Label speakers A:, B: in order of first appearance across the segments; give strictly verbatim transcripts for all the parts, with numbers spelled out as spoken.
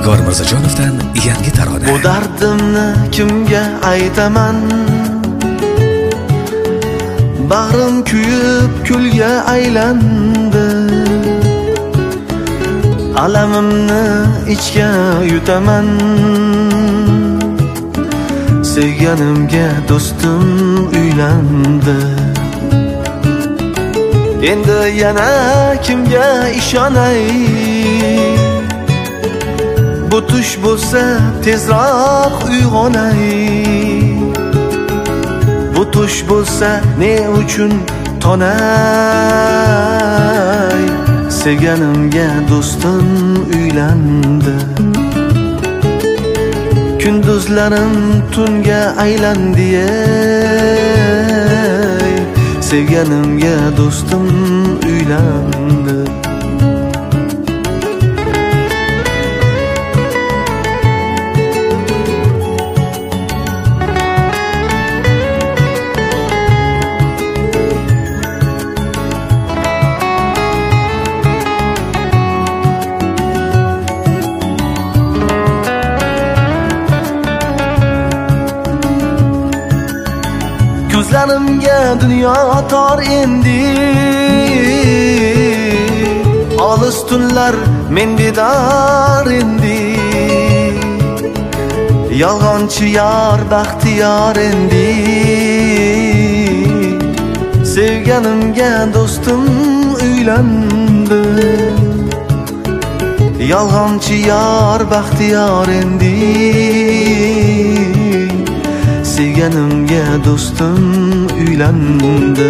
A: Nigor Mirzajonovdan yangi tarona.
B: Bu dardimni kimga aytaman? Bag'rim kuyib kulga aylandi. Alamimni ichga yutaman. Sevganimga do'stim uylandi. Endi yana kimga ishonay? Bu tush bo'lsa tezroq uyg'onay. Bu tush bo'lsa ne uchun tonay? Sevganimga do'stim uylandi. Kunduzlarim tunga aylandi. Sevganimga do'stim uylandi. Ko'zlarimga dunyo tor endi. Olis tunlar mendidor endi. Yolg'onchi yor baxtiyor endi. Sevganimga do'stim uylandi. Yolg'onchi yor baxtiyor endi. Sevganimga do'stim uylandi.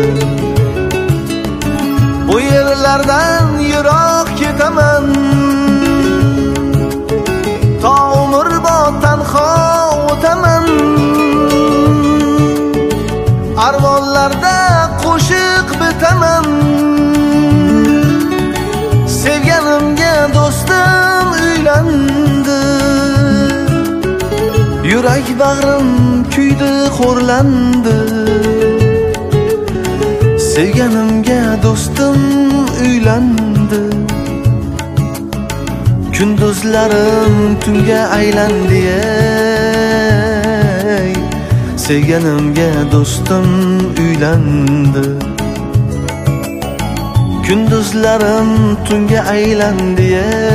B: Bu yerlardan yiroq ketaman. To umrbod tanho o'taman. Armonlarda qo'shiq bitaman. Sevganimga do'stim uylandi. Yurak bag'rim kuydi, xo'rlandi. Sevganimga do'stim uylandi. Kunduzlarim tunga aylandi. Sevganimga do'stim uylandi. Kunduzlarim tunga aylandi.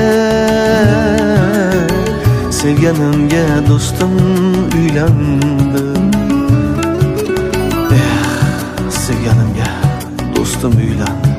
B: Sevganimga do'stim uylandi. Sevganimga do'stim uylandi.